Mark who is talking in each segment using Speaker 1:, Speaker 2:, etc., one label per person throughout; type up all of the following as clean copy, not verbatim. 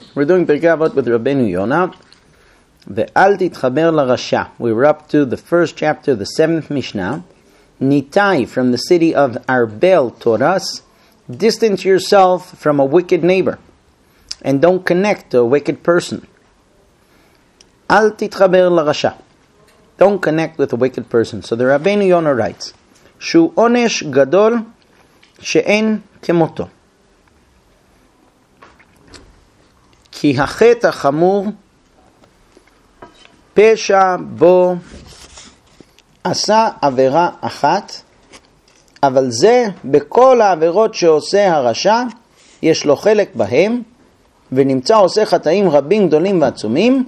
Speaker 1: We're doing Pirkei Avot with Rabbeinu Yonah. Ve'al titchaber larasha. We were up to the first chapter, the 7th Mishnah. Nitai, from the city of Arbel, taught us, distance yourself from a wicked neighbor and don't connect to a wicked person. Al titchaber larasha. Don't connect with a wicked person. So the Rabbeinu Yonah writes, Shu onesh gadol she'en kemoto. Ki hachet hachamur פשע בו עשה עבירה אחת, אבל זה בכל העבירות שעושה הרשע, יש לו חלק בהם, ונמצא עושה חטאים רבים גדולים ועצומים,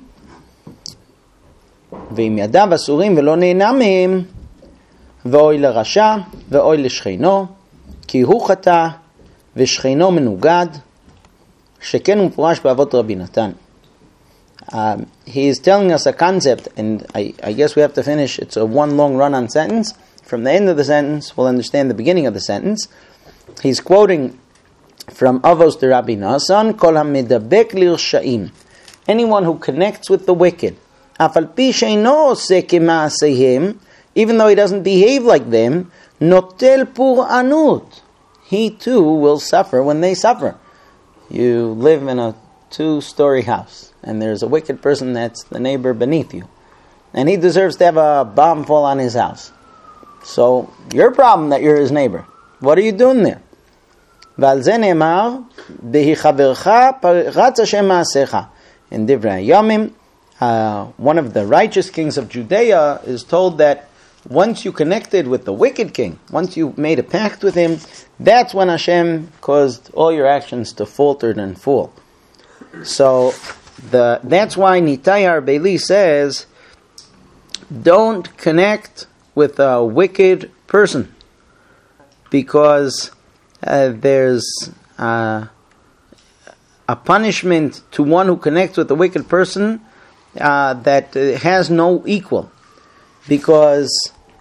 Speaker 1: ועם ידיו אסורים ולא נהנה מהם, ואוי לרשע ואוי לשכנו, כי הוא חטא ושכנו מנוגד, שכן הוא מפורש באבות רבי נתן. He is telling us a concept, and I guess we have to finish. It's a one long run-on sentence. From the end of the sentence, we'll understand the beginning of the sentence. He's quoting from Avos de Rabbi Nassan, Kol hamedabek lirsha'im. Anyone who connects with the wicked, afal pi sheino oseh kema'aseihem, even though he doesn't behave like them, notel pur'anut. He too will suffer when they suffer. You live in a 2-story house, and there's a wicked person that's the neighbor beneath you, and he deserves to have a bomb fall on his house. So, your problem that you're his neighbor. What are you doing there? ועל זה נאמר, בהי חברך פרץ השם מעשיך. In Divrei Hayamim, one of the righteous kings of Judea is told that once you connected with the wicked king, once you made a pact with him, that's when Hashem caused all your actions to falter and fall. So that's why Nitai Arbeli says, don't connect with a wicked person, because there's a punishment to one who connects with a wicked person that has no equal. Because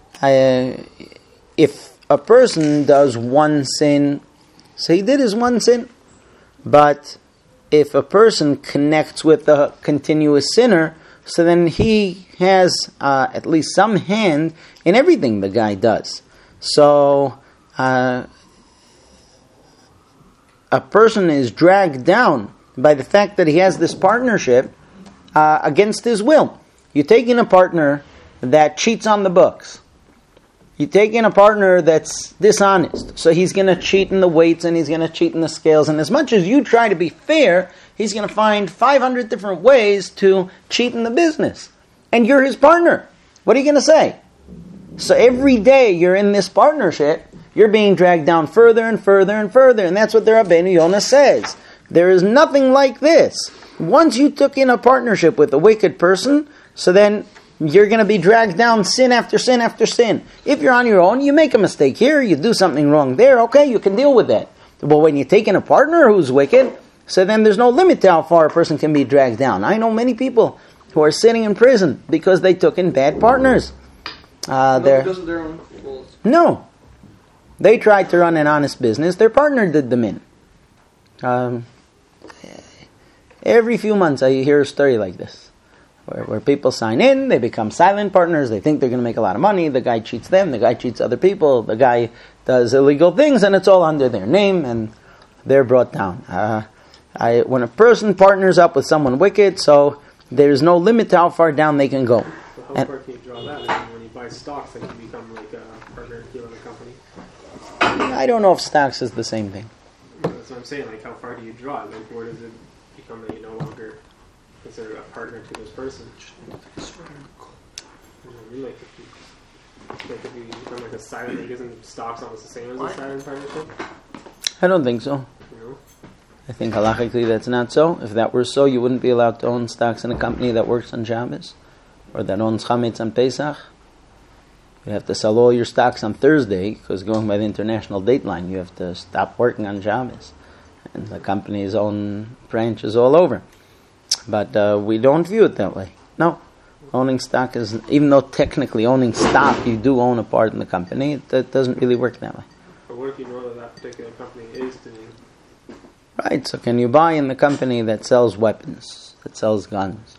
Speaker 1: if a person does one sin, so he did his one sin, but if a person connects with a continuous sinner, so then he has at least some hand in everything the guy does. So a person is dragged down by the fact that he has this partnership against his will. You take in a partner that cheats on the books. You take in a partner that's dishonest, so he's going to cheat in the weights and he's going to cheat in the scales. And as much as you try to be fair, he's going to find 500 different ways to cheat in the business. And you're his partner. What are you going to say? So every day you're in this partnership, you're being dragged down further and further and further. And that's what the Rabbeinu Yonah says. There is nothing like this. Once you took in a partnership with a wicked person, so then you're going to be dragged down sin after sin after sin. If you're on your own, you make a mistake here, you do something wrong there, okay, you can deal with that. But when you take in a partner who's wicked, so then there's no limit to how far a person can be dragged down. I know many people who are sitting in prison because they took in bad partners.
Speaker 2: Because of their own faults.
Speaker 1: No. They tried to run an honest business, their partner did them in. Every few months I hear a story like this. Where people sign in, they become silent partners, they think they're going to make a lot of money, the guy cheats them, the guy cheats other people, the guy does illegal things, and it's all under their name, and they're brought down. When a person partners up with someone wicked, so there's no limit to how far down they can go.
Speaker 2: So how far can you draw that? I mean, when you buy stocks, then you become like a partner in a company?
Speaker 1: I don't know if stocks is the same thing.
Speaker 2: That's what I'm saying, like how far do you draw it? Like where does it become that you no longer consider a partner to this person? Like if you become like a silent, like isn't stocks almost the same as a silent partnership?
Speaker 1: I don't think so.
Speaker 2: No?
Speaker 1: I think halachically that's not so. If that were so, you wouldn't be allowed to own stocks in a company that works on Shabbos or that owns chametz on Pesach. You have to sell all your stocks on Thursday because going by the international dateline, you have to stop working on Shabbos. And the company's own branches all over. But we don't view it that way. No. Owning stock is, even though technically owning stock, you do own a part in the company, that doesn't really work that way.
Speaker 2: But what if you know that particular company is doing
Speaker 1: Right, so can you buy in the company that sells weapons, that sells guns?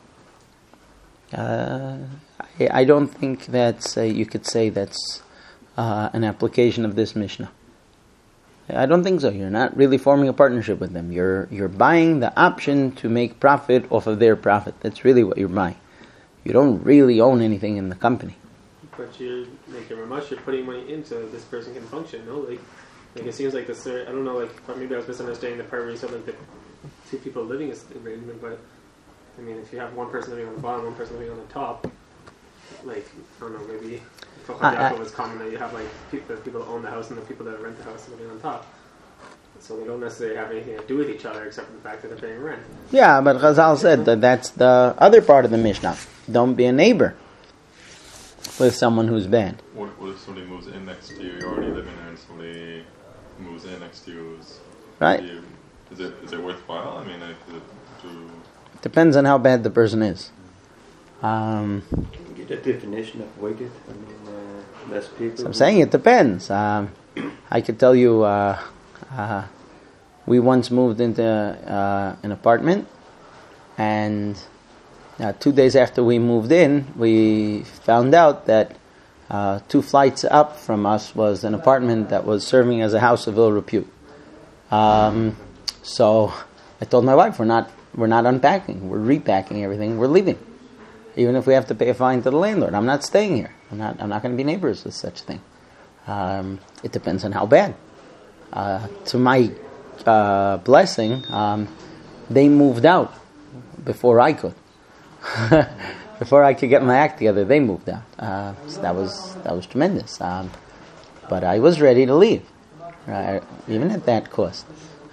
Speaker 1: I don't think that's, you could say that's an application of this Mishnah. I don't think so. You're not really forming a partnership with them. You're buying the option to make profit off of their profit. That's really what you're buying. You don't really own anything in the company.
Speaker 2: But you're making much. You're putting money into this person can function. No, like it seems like this. I don't know. Like maybe I was misunderstanding the part where you said like the two people living is arrangement. But I mean, if you have one person living on the bottom, one person living on the top, like I don't know, maybe. It's common that you have like the people that own the house and the people that rent the house living on top, so they don't necessarily have anything to do with each other except for the fact that they're paying rent.
Speaker 1: Yeah, but Chazal said that that's the other part of the Mishnah. Don't be a neighbor with someone who's bad.
Speaker 3: What if somebody moves in next to you? You're already living there, and somebody moves in next to you.
Speaker 1: Right.
Speaker 3: Is it worthwhile? I mean,
Speaker 1: it depends on how bad the person is.
Speaker 4: Get a definition of wicked. I mean, less people.
Speaker 1: So I'm saying it depends. I could tell you, we once moved into an apartment, and 2 days after we moved in, we found out that 2 flights up from us was an apartment that was serving as a house of ill repute. So I told my wife, we're not unpacking, we're repacking everything, we're leaving. Even if we have to pay a fine to the landlord, I'm not staying here. I'm not going to be neighbors with such a thing. It depends on how bad. To my blessing, they moved out before I could. Before I could get my act together, they moved out. So that was tremendous. But I was ready to leave, even at that cost.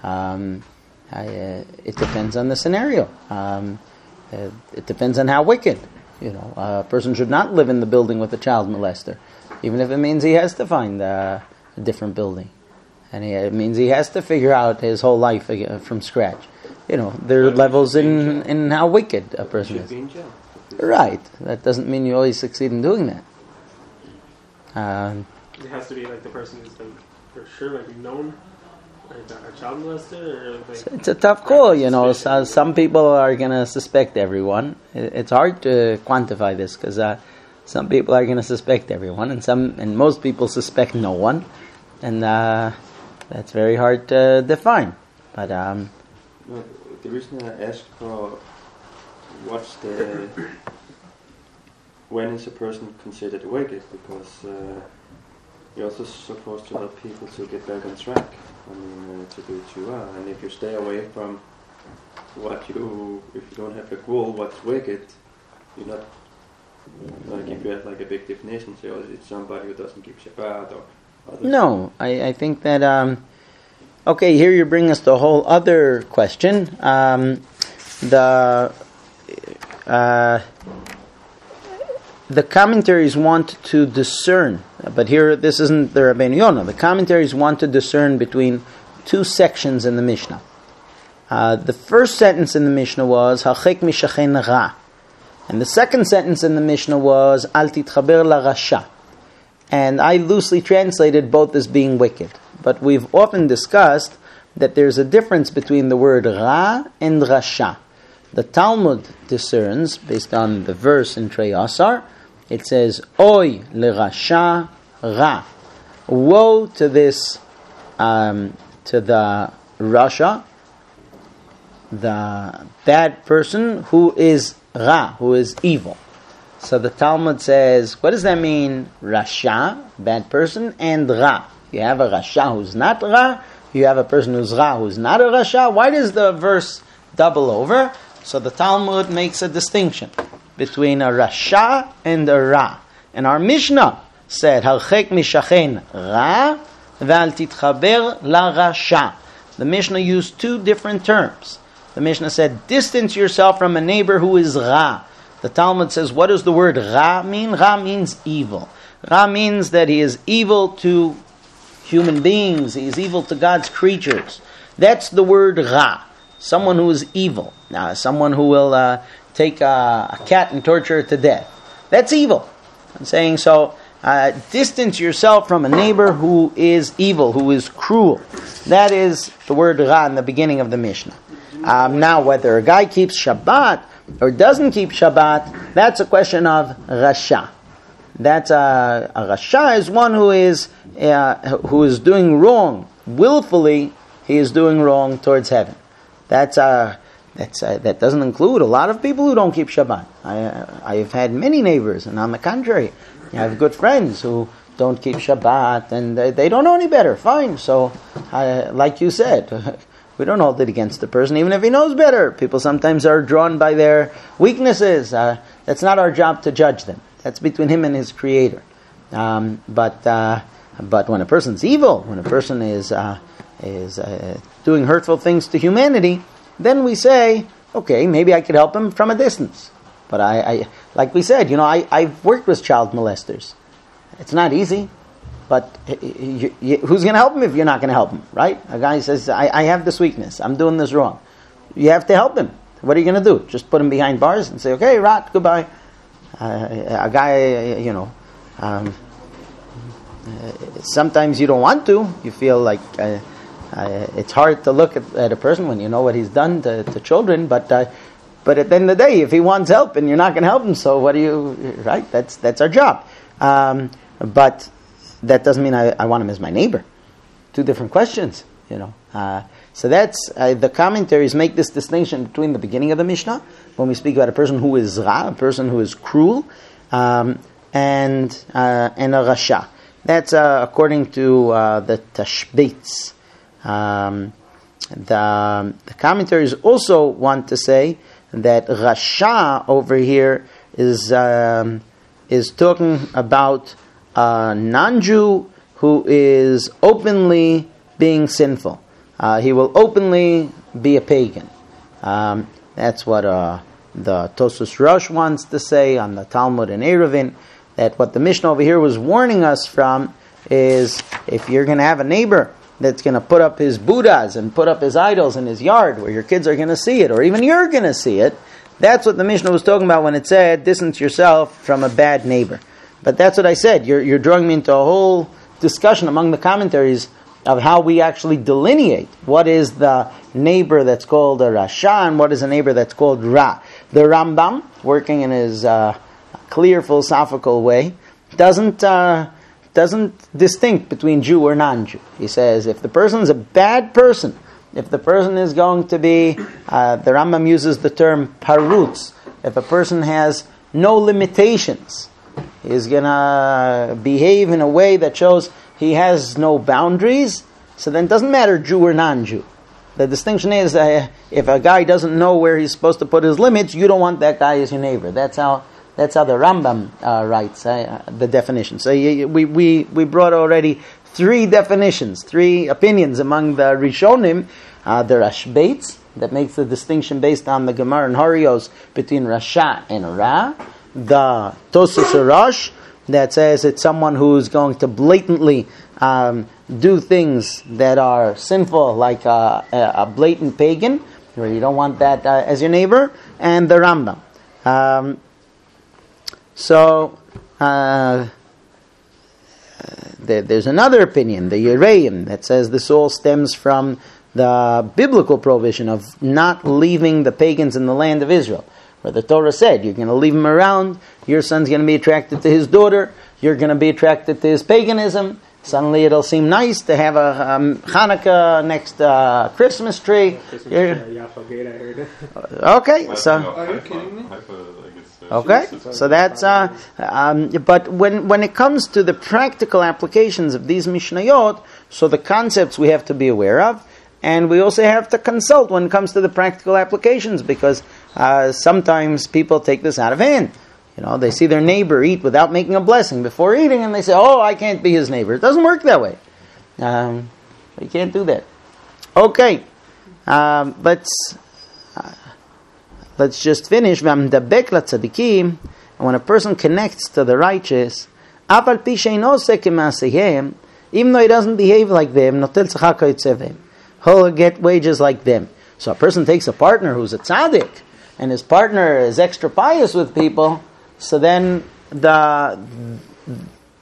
Speaker 1: It depends on the scenario. It depends on how wicked. A person should not live in the building with a child molester, even if it means he has to find a different building, and it means he has to figure out his whole life from scratch. There are levels in how wicked a person is. Right. That doesn't mean you always succeed in doing that.
Speaker 2: It has to be like the person is like for sure like known. A child molester? Or like
Speaker 1: it's a tough call, So some people are going to suspect everyone. It's hard to quantify this because some people are going to suspect everyone, and most people suspect no one, and that's very hard to define. But
Speaker 4: the reason I asked for when is a person considered wicked, because you're also supposed to help people to get back on track. I mean, to do tshuva, and if you stay away from if you don't have a goal, what's wicked, you're not, like if you have like a big definition, say, it's somebody who doesn't keep Shabbat or other.
Speaker 1: No, I think that, okay, here you bring us the whole other question. The commentaries want to discern, but here this isn't the Rabbeinu Yonah. The commentaries want to discern between 2 sections in the Mishnah. The first sentence in the Mishnah was Hachek mishachen ra, and the second sentence in the Mishnah was Al titchaber la rasha. And I loosely translated both as being wicked, but we've often discussed that there's a difference between the word ra and rasha. The Talmud discerns, based on the verse in Trei Asar, it says, Oy l'rasha ra. Woe to this, to the rasha, the bad person who is ra, who is evil. So the Talmud says, what does that mean? Rasha, bad person, and ra. You have a rasha who's not ra, you have a person who's ra who's not a rasha. Why does the verse double over? So the Talmud makes a distinction between a rasha and a ra. And our Mishnah said, Harchek mishachen ra, v'al titchaber la rasha. The Mishnah used 2 different terms. The Mishnah said, distance yourself from a neighbor who is ra. The Talmud says, what does the word ra mean? Ra means evil. Ra means that he is evil to human beings. He is evil to God's creatures. That's the word ra. Someone who is evil. Now, someone who will take a cat and torture it to death. That's evil. I'm saying so. distance yourself from a neighbor who is evil, who is cruel. That is the word ra in the beginning of the Mishnah. Now, whether a guy keeps Shabbat or doesn't keep Shabbat, that's a question of rasha. That's a rasha is one who is doing wrong willfully. He is doing wrong towards heaven. That doesn't include a lot of people who don't keep Shabbat. I have had many neighbors, and on the contrary, I have good friends who don't keep Shabbat, and they don't know any better. Fine. So, like you said, we don't hold it against the person, even if he knows better. People sometimes are drawn by their weaknesses. That's not our job to judge them. That's between him and his Creator. But when a person's evil, when a person is doing hurtful things to humanity, then we say, okay, maybe I could help him from a distance. But I like we said, I've worked with child molesters. It's not easy, but who's going to help him if you're not going to help him, right? A guy says, I have this weakness, I'm doing this wrong. You have to help him. What are you going to do? Just put him behind bars and say, okay, rot, goodbye. A guy, sometimes you don't want to. You feel like it's hard to look at a person when you know what he's done to children, but at the end of the day, if he wants help and you're not going to help him, so what do you, right? That's our job. But that doesn't mean I want him as my neighbor. Two different questions, So that's, the commentaries make this distinction between the beginning of the Mishnah, when we speak about a person who is ra, a person who is cruel, and a rasha. That's according to the Tashbetz. The commentaries also want to say that rasha over here is talking about a non-Jew who is openly being sinful. He will openly be a pagan. That's what the Tosus Rosh wants to say on the Talmud and Eruvin, that what the Mishnah over here was warning us from is, if you're going to have a neighbor that's going to put up his Buddhas and put up his idols in his yard where your kids are going to see it, or even you're going to see it, that's what the Mishnah was talking about when it said, distance yourself from a bad neighbor. But that's what I said. You're drawing me into a whole discussion among the commentaries of how we actually delineate what is the neighbor that's called a rasha and what is a neighbor that's called ra. The Rambam, working in his clear philosophical way, doesn't distinct between Jew or non-Jew. He says if the person's a bad person, if the person is going to be, the Rambam uses the term parutz, if a person has no limitations, he's going to behave in a way that shows he has no boundaries, so then it doesn't matter Jew or non-Jew. The distinction is if a guy doesn't know where he's supposed to put his limits, you don't want that guy as your neighbor. That's how the Rambam writes the definition. So we brought already three definitions, three opinions among the Rishonim. The Rashbetz, that makes the distinction based on the Gemara and Harios between Rasha and Ra. The Tosus Rosh, that says it's someone who's going to blatantly do things that are sinful, like a blatant pagan, where you don't want that as your neighbor, and the Rambam. There's another opinion, the Yereim, that says this all stems from the biblical provision of not leaving the pagans in the land of Israel, where the Torah said, you're going to leave him around, your son's going to be attracted to his daughter, you're going to be attracted to his paganism, suddenly it'll seem nice to have a Hanukkah next Christmas tree. Okay, so...
Speaker 4: Are you kidding me?
Speaker 1: Okay, so that's... but when it comes to the practical applications of these Mishnayot, so the concepts we have to be aware of, and we also have to consult when it comes to the practical applications, because sometimes people take this out of hand. They see their neighbor eat without making a blessing before eating, and they say, oh, I can't be his neighbor. It doesn't work that way. You can't do that. Okay, let's just finish. And when a person connects to the righteous, even though he doesn't behave like them, he'll get wages like them. So a person takes a partner who's a tzaddik, and his partner is extra pious with people, so then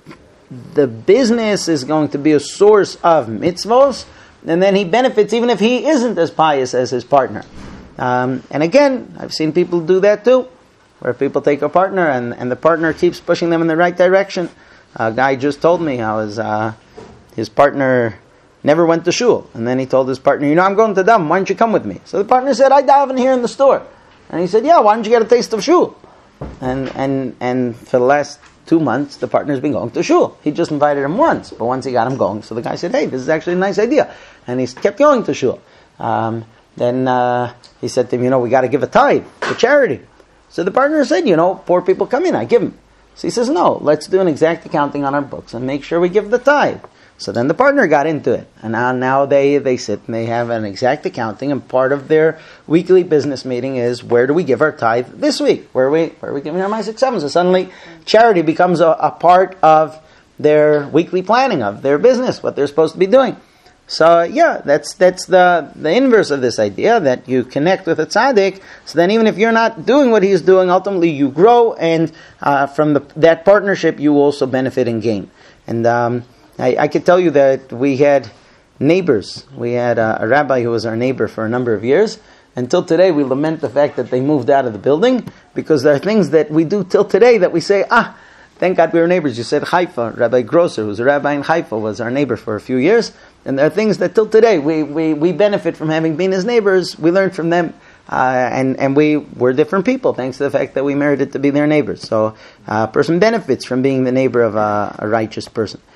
Speaker 1: the business is going to be a source of mitzvos, and then he benefits even if he isn't as pious as his partner. And again, I've seen people do that too, where people take a partner and the partner keeps pushing them in the right direction. A guy just told me his partner never went to shul, and then he told his partner, I'm going to Dam, why don't you come with me? So the partner said, I daven here in the store. And he said, yeah, why don't you get a taste of shul? And for the last 2 months, the partner's been going to shul. He just invited him once, but once he got him going, so the guy said, hey, this is actually a nice idea. And he kept going to shul. Then he said to him, we got to give a tithe for charity. So the partner said, poor people come in, I give them. So he says, no, let's do an exact accounting on our books and make sure we give the tithe. So then the partner got into it. And now they sit and they have an exact accounting, and part of their weekly business meeting is, where do we give our tithe this week? Where are we giving our Ma'aseh Ksavim? So suddenly charity becomes a part of their weekly planning of their business, what they're supposed to be doing. So yeah, that's the inverse of this idea, that you connect with a tzaddik, so then even if you're not doing what he's doing, ultimately you grow, and from that partnership you also benefit and gain. And I could tell you that we had neighbors. We had a rabbi who was our neighbor for a number of years. Until today we lament the fact that they moved out of the building, because there are things that we do till today that we say, thank God we were neighbors. You said Haifa, Rabbi Grosser, who's a rabbi in Haifa, was our neighbor for a few years. And there are things that till today we benefit from having been his neighbors. We learned from them. And we were different people thanks to the fact that we merited to be their neighbors. So a person benefits from being the neighbor of a righteous person.